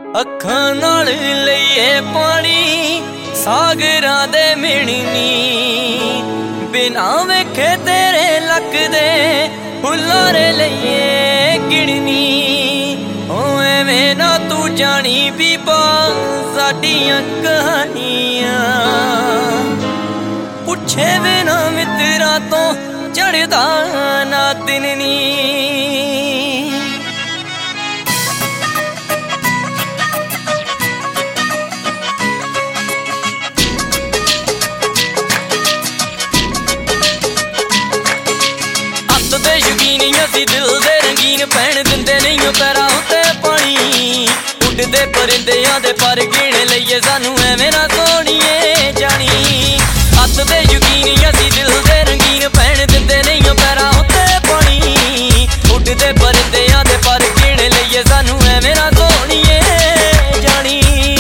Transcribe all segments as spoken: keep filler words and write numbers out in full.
ਅੱਖਾਂ ਨਾਲ ਲਈਏ ਪਾਣੀ ਸਾਗਰਾਂ ਦੇ ਮਿਣਨੀ, ਬਿਨਾ ਵੇਖੇ ਤੇਰੇ ਲੱਗਦੇ ਹੁਲਾਰੇ ਲਈਏ ਗਿਣਨੀ। ਓ ਐਵੇਂ ਨਾ ਤੂੰ ਜਾਣੀ ਬੀਬਾ ਸਾਡੀਆਂ ਕਹਾਣੀਆਂ, ਪੁੱਛੇ ਬਿਨਾ ਮਿੱਤਰਾਂ ਤੋਂ ਚੜ੍ਹਦਾ ਨਾ ਦਿਨ ਨੀ। ਦੇ ਯਕੀਨੀ ਅਸੀਂ ਦਿਲ ਦੇ ਰੰਗੀਨ, ਪੈਣ ਦਿੰਦੇ ਨਹੀਂ ਪੈਰਾਂ ਉੱਤੇ ਪਾਣੀ। ਉੱਡਦੇ ਪਰਿੰਦਿਆਂ ਦੇ ਪਰ ਗਿਣ ਲਈਏ ਸਾਨੂੰ ਐਵੇਂ ਨਾ ਸੋਹਣੀਏ ਜਾਣੀ। ਹੱਥ ਦੇ ਯਕੀਨੀ ਅਸੀਂ ਦਿਲ ਦੇ ਰੰਗੀਨ, ਪੈਣ ਦਿੰਦੇ ਨਹੀਂ ਪੈਰਾਂ ਉੱਤੇ ਪਾਣੀ। ਉੱਡਦੇ ਪਰਿੰਦਿਆਂ ਦੇ ਪਰ ਗਿਣ ਲਈਏ ਸਾਨੂੰ ਐਵੇਂ ਨਾ ਸੋਹਣੀਏ ਜਾਣੀ।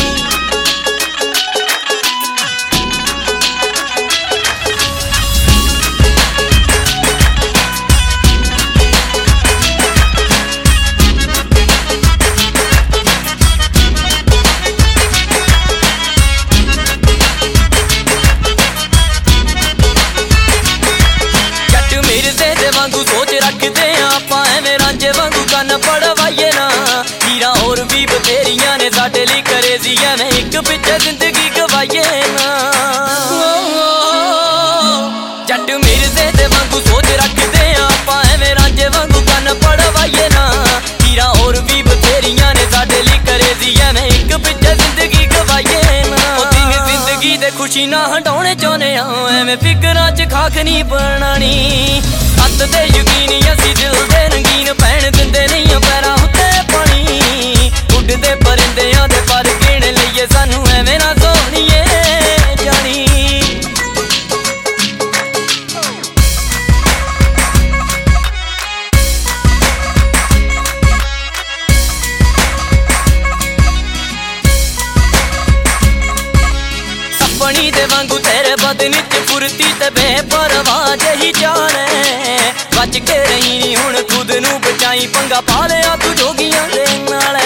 ਵਾਂਗੂ ਸੋਚ ਰੱਖਦੇ ਆਂ ਆਪਾਂ, ਐਵੇਂ ਰਾਂਝੇ ਵਾਂਗੂ ਕੰਨ ਪੜਵਾਈਏ ਨਾ। ਹੀਰਾਂ ਹੋਰ ਵੀ ਬਥੇਰੀਆਂ ਨੇ ਸਾਡੇ ਲਈ ਕਰੇਜ਼ੀ, ਐਵੇਂ ਇੱਕ ਪਿੱਛੇ ਜ਼ਿੰਦਗੀ ਗਵਾਈਏ ਨਾ। ਜੱਟ ਮਿਰਜ਼ੇ ਦੇ ਵਾਂਗੂ ਸੋਚ ਰੱਖਦੇ ਆਂ ਆਪਾਂ, ਐਵੇਂ ਰਾਂਝੇ ਵਾਂਗੂ ਕੰਨ ਪੜਵਾਈਏ ਨਾ। ਹੀਰਾਂ ਹੋਰ ਵੀ ਬਥੇਰੀਆਂ ਨੇ ਸਾਡੇ ਲਈ ਕਰੇਜ਼ੀ, ਐਵੇਂ ਇੱਕ ਪਿੱਛੇ ਜ਼ਿੰਦਗੀ ਗਵਾਈਏ ਨਾ। ਉਹ ਦਿਨ ਜ਼ਿੰਦਗੀ ਦੇ ਖੁਸ਼ੀ ਨਾ ਹਟਾਉਣੇ ਚਾਹੁੰਦੇ ਆਂ, ਐਵੇਂ ਫਿਕਰਾਂ 'ਚ ਖਾਕ ਨਹੀਂ ਬਣਾਣੀ। ਹੱਥ ਦੇ ਯਕੀਨੀ ਅਸੀਂ ਦਿਲ ਦੇ ਰੰਗੀਨ, ਪੈਣ ਦਿੰਦੇ ਨਹੀਂ ਪੈਰਾਂ ਉੱਤੇ ਪਾਣੀ। ਉੱਡਦੇ ਪਰਿੰਦਿਆਂ ਦੇ ਪਰ ਗਿਣ ਲਈਏ ਸਾਨੂੰ ਐਵੇਂ ਨਾ ਸੋਹਣੀਏ ਜਾਣੀ। ਆਪਣੀ ਦੇ ਵਾਂਗੂ ਤੇਰੇ ਬਦਨ 'ਚ ਫੁਰਤੀ ਤੇ ਬੇਪਰਵਾਹ ਜਿਹੀ ਜਾਨ ਐ। ਬਚ ਕੇ ਰਹੀ ਨੀ ਹੁਣ ਖੁਦ ਨੂੰ ਬਚਾਈ, ਪੰਗਾ ਪਾ ਲਿਆ ਤੂੰ ਜੋਗੀਆਂ ਦੇ ਨਾਲ।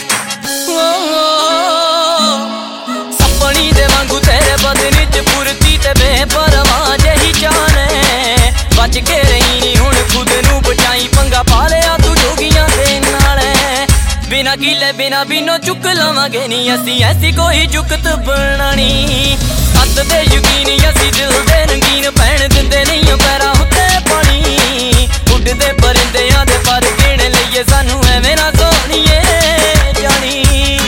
ਸੱਪਣੀ ਦੇ ਵਾਂਗੂ ਤੇਰੇ ਬਦਨ 'ਚ ਫੁਰਤੀ ਤੇ ਬੇਪਰਵਾਹ ਜਿਹੀ ਜਾਨ ਐ। ਬਚ ਕੇ ਰਹੀ ਨੀ ਹੁਣ ਖੁਦ ਨੂੰ ਬਚਾਈ, ਪੰਗਾ ਪਾ ਲਿਆ ਤੂੰ ਜੋਗੀਆਂ ਦੇ ਨਾਲ। ਬਿਨਾ ਕੀਲੇ ਬਿਨਾ ਬਿਨੋ ਚੁੱਕ ਲਵਾਂਗੇ ਨੀ ਅਸੀਂ, ਐਸੀ ਕੋਈ ਜੁਗਤ ਬਣਾਣੀ। ਹੱਥ ਦੇ ਯਕੀਨੀ ਅਸੀਂ ਦਿਲ ਦੇ ਰੰਗੀਨ, ਪੈਣ ਦਿੰਦੇ ਨਹੀਂ ਪੈਰਾਂ ਉੱਤੇ ਪਾਣੀ। ਉੱਡਦੇ ਪਰਿੰਦਿਆਂ ਦੇ ਪਰ ਗਿਣ ਲਈਏ ਸਾਨੂੰ ਐਵੇਂ ਨਾ ਸੋਹਣੀਏ ਜਾਣੀ।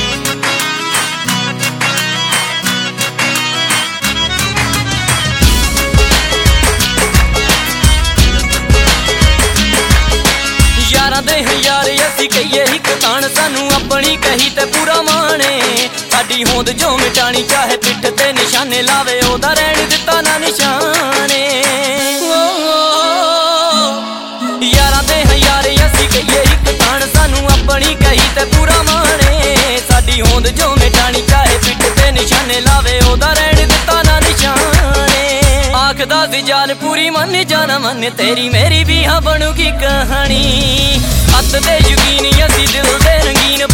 ਯਾਰਾਂ ਦੇ ਹਜ਼ਾਰ ਅਸੀਂ ਕਹੀਏ ਇੱਕ ਤਾਣ, ਸਾਨੂੰ ਆਪਣੀ ਕਹੀ ਤੇ ਪੂਰਾ ਮਾਣੇ। ਸਾਡੀ ਹੋਂਦ ਜੋ ਮਿਟਾਣੀ ਚਾਹੇ ਪਿੱਠ ਤੇ ਨਿਸ਼ਾਨੇ ਲਾਵੇ, ਉਹਦਾ ਰਹਿਣ ਦਿੱਤਾ ਨਾ ਨਿਸ਼ਾਨੇ। ਯਾਰਾਂ ਦੇ ਹਜ਼ਾਰ ਅਸੀਂ ਕਹੀਏ ਇੱਕ ਤਾਣ, ਸਾਨੂੰ ਆਪਣੀ ਕਹੀ ਤੇ ਪੂਰਾ ਮਾਣੇ। ਸਾਡੀ ਹੋਂਦ ਜੋ ਮਿਟਾਣੀ ਚਾਹੇ ਪਿੱਠ ਤੇ ਨਿਸ਼ਾਨੇ ਲਾਵੇ, ਉਹਦਾ ਰਹਿਣ ਦਿੱਤਾ ਨਾ ਨਿਸ਼ਾਨੇ। ਆਖਦਾ ਸੀ ਜਾਨ ਪੂਰੀ ਮੰਨ ਜਾਣਾ ਮੰਨ, ਤੇਰੀ ਮੇਰੀ ਵੀ ਹਾਂ ਬਣੂਗੀ ਕਹਾਣੀ। ਹੱਥ ਦੇ ਯਕੀਨੀ ਅਸੀਂ ਦਿਲ ਦੇ ਰੰਗੀਨ,